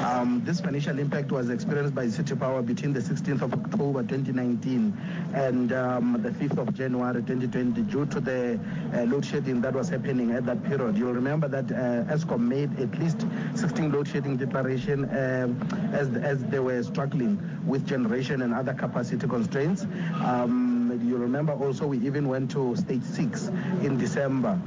This financial impact was experienced by City Power between the 16th of October 2019 and the 5th of January 2020 due to the load shedding that was happening at that period. You'll remember that Eskom made at least 16 load shedding declaration as they were struggling with generation and other capacity constraints. You remember also we even went to stage 6 in December.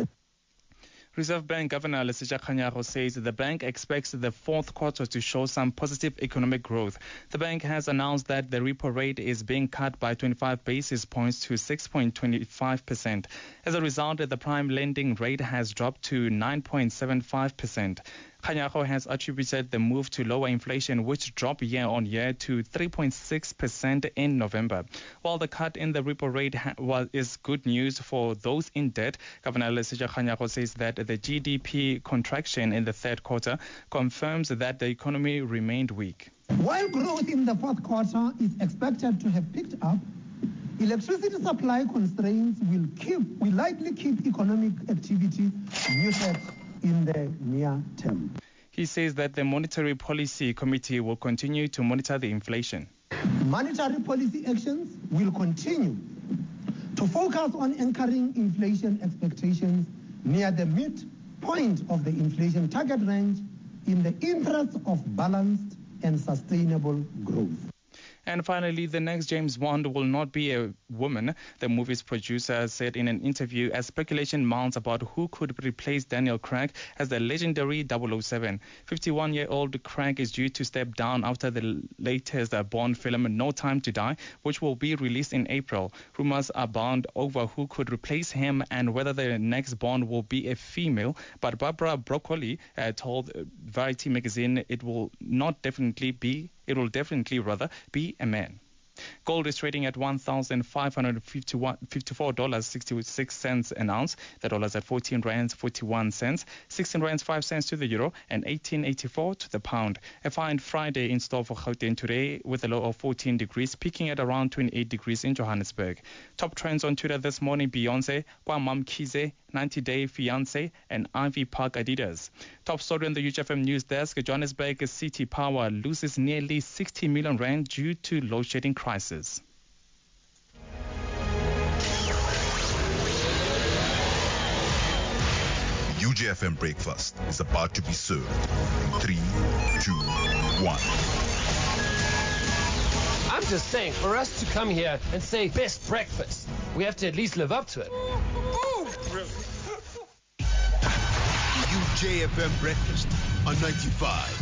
Reserve Bank Governor Lesetja Kganyago says the bank expects the fourth quarter to show some positive economic growth. The bank has announced that the repo rate is being cut by 25 basis points to 6.25%. As a result, the prime lending rate has dropped to 9.75%. Kganyago has attributed the move to lower inflation, which dropped year on year to 3.6% in November. While the cut in the repo rate is good news for those in debt, Governor Lesetja Kganyago says that the GDP contraction in the third quarter confirms that the economy remained weak. While growth in the fourth quarter is expected to have picked up, electricity supply constraints will likely keep economic activity muted in the near term. He says that the Monetary Policy Committee will continue to monitor the inflation. Monetary policy actions will continue to focus on anchoring inflation expectations near the midpoint of the inflation target range in the interest of balanced and sustainable growth. And finally, the next James Bond will not be a woman, the movie's producer said in an interview, as speculation mounts about who could replace Daniel Craig as the legendary 007. 51-year-old Craig is due to step down after the latest Bond film, No Time to Die, which will be released in April. Rumors abound over who could replace him and whether the next Bond will be a female, but Barbara Broccoli told Variety magazine it will definitely be a man. Gold is trading at $1,554.66 an ounce. The dollar is at 14 rands 41 cents, 16 rands 5 cents to the euro, and 18.84 to the pound. A fine Friday in store for Gauteng today with a low of 14 degrees, peaking at around 28 degrees in Johannesburg. Top trends on Twitter this morning: Beyonce, Kwamam Kize, 90-Day Fiancé, and Ivy Park Adidas. Top story on the UHFM News Desk: Johannesburg City Power loses nearly 60 million rand due to load shedding crisis. UJFM Breakfast is about to be served in 3, 2, 1. I'm just saying, for us to come here and say best breakfast, we have to at least live up to it. UJFM Breakfast on 95.